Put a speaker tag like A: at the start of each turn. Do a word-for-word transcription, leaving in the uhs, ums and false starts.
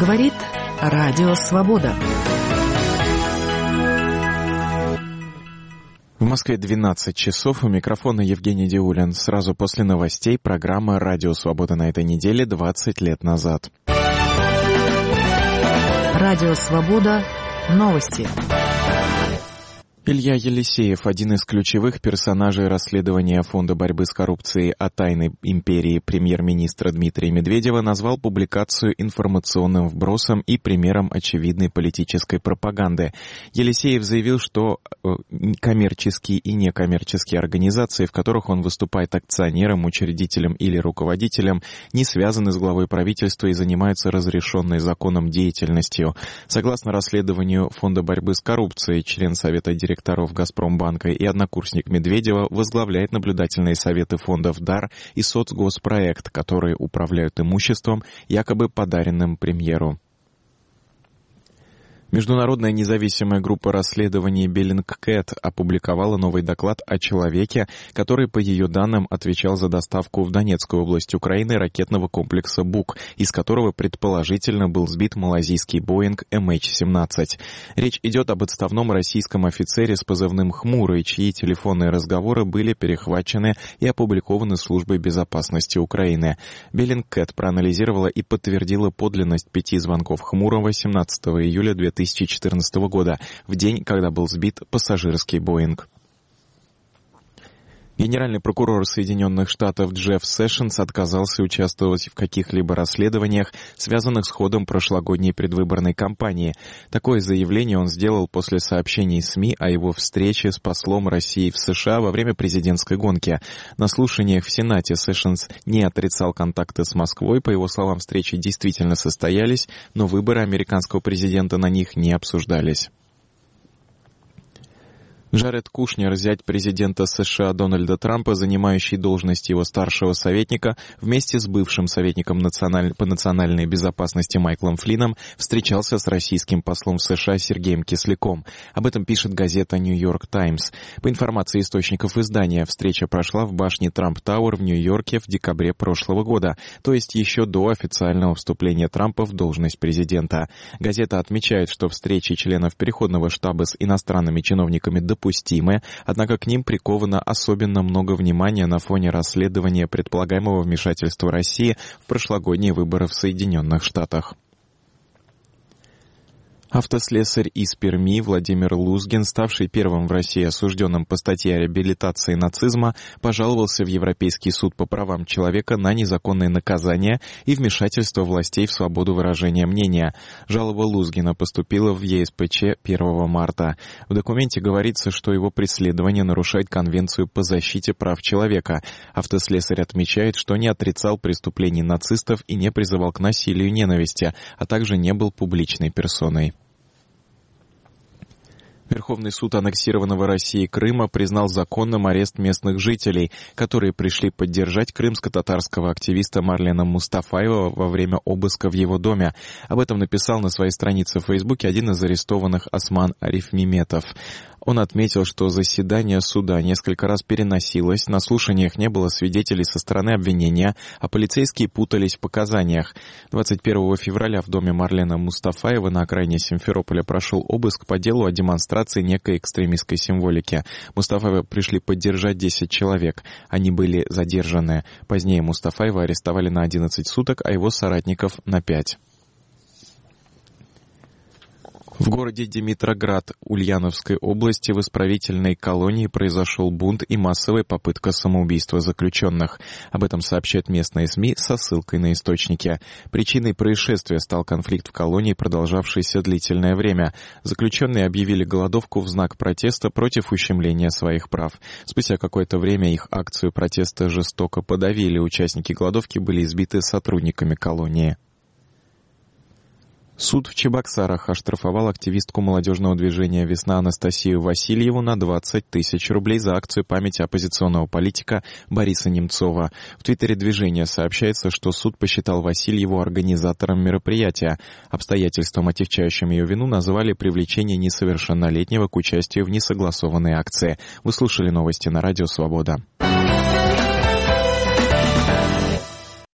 A: Говорит Радио Свобода.
B: В Москве двенадцать часов. У микрофона Евгений Диулин. Сразу после новостей программа «Радио Свобода» на этой неделе двадцать лет назад.
A: Радио Свобода. Новости.
B: Илья Елисеев, один из ключевых персонажей расследования Фонда борьбы с коррупцией о тайной империи премьер-министра Дмитрия Медведева, назвал публикацию информационным вбросом и примером очевидной политической пропаганды. Елисеев заявил, что коммерческие и некоммерческие организации, в которых он выступает акционером, учредителем или руководителем, не связаны с главой правительства и занимаются разрешенной законом деятельностью. Согласно расследованию Фонда борьбы с коррупцией, член Совета директоров директоров «Газпромбанка» и однокурсник Медведева возглавляет наблюдательные советы фондов «Дар» и «Соцгоспроект», которые управляют имуществом, якобы подаренным премьеру. Международная независимая группа расследований Bellingcat опубликовала новый доклад о человеке, который, по ее данным, отвечал за доставку в Донецкую область Украины ракетного комплекса «Бук», из которого предположительно был сбит малайзийский Боинг эм эйч семнадцать. Речь идет об отставном российском офицере с позывным «Хмурый», чьи телефонные разговоры были перехвачены и опубликованы Службой безопасности Украины. Bellingcat проанализировала и подтвердила подлинность пяти звонков Хмурого семнадцатого июля две тысячи четырнадцатого года, в день, когда был сбит пассажирский Боинг. Генеральный прокурор Соединенных Штатов Джефф Сэшенс отказался участвовать в каких-либо расследованиях, связанных с ходом прошлогодней предвыборной кампании. Такое заявление он сделал после сообщений СМИ о его встрече с послом России в США во время президентской гонки. На слушаниях в Сенате Сэшенс не отрицал контакты с Москвой. По его словам, встречи действительно состоялись, но выборы американского президента на них не обсуждались. Джаред Кушнер, зять президента США Дональда Трампа, занимающий должность его старшего советника, вместе с бывшим советником националь... по национальной безопасности Майклом Флином встречался с российским послом в США Сергеем Кисляком. Об этом пишет газета «Нью-Йорк Таймс». По информации источников издания, встреча прошла в башне Трамп-Тауэр в Нью-Йорке в декабре прошлого года, то есть еще до официального вступления Трампа в должность президента. Газета отмечает, что встречи членов Переходного штаба с иностранными чиновниками допустимы, однако к ним приковано особенно много внимания на фоне расследования предполагаемого вмешательства России в прошлогодние выборы в Соединенных Штатах. Автослесарь из Перми Владимир Лузгин, ставший первым в России осужденным по статье о реабилитации нацизма, пожаловался в Европейский суд по правам человека на незаконное наказание и вмешательство властей в свободу выражения мнения. Жалоба Лузгина поступила в е эс пэ че первого марта. В документе говорится, что его преследование нарушает Конвенцию по защите прав человека. Автослесарь отмечает, что не отрицал преступлений нацистов и не призывал к насилию и ненависти, а также не был публичной персоной. Верховный суд аннексированного Россией Крыма признал законным арест местных жителей, которые пришли поддержать крымско-татарского активиста Марлена Мустафаева во время обыска в его доме. Об этом написал на своей странице в Фейсбуке один из арестованных Осман Арифмеметов. Он отметил, что заседание суда несколько раз переносилось, на слушаниях не было свидетелей со стороны обвинения, а полицейские путались в показаниях. двадцать первого февраля в доме Марлена Мустафаева на окраине Симферополя прошел обыск по делу о демонстрации некой экстремистской символики. Мустафаева пришли поддержать десять человек. Они были задержаны. Позднее Мустафаева арестовали на одиннадцать суток, а его соратников на пять. В городе Димитроград Ульяновской области в исправительной колонии произошел бунт и массовая попытка самоубийства заключенных. Об этом сообщают местные СМИ со ссылкой на источники. Причиной происшествия стал конфликт в колонии, продолжавшийся длительное время. Заключенные объявили голодовку в знак протеста против ущемления своих прав. Спустя какое-то время их акцию протеста жестоко подавили. Участники голодовки были избиты сотрудниками колонии. Суд в Чебоксарах оштрафовал активистку молодежного движения «Весна» Анастасию Васильеву на двадцать тысяч рублей за акцию памяти оппозиционного политика Бориса Немцова. В твиттере движения сообщается, что суд посчитал Васильеву организатором мероприятия. Обстоятельством, отягчающим ее вину, назвали привлечение несовершеннолетнего к участию в несогласованной акции. Вы слушали новости на Радио Свобода.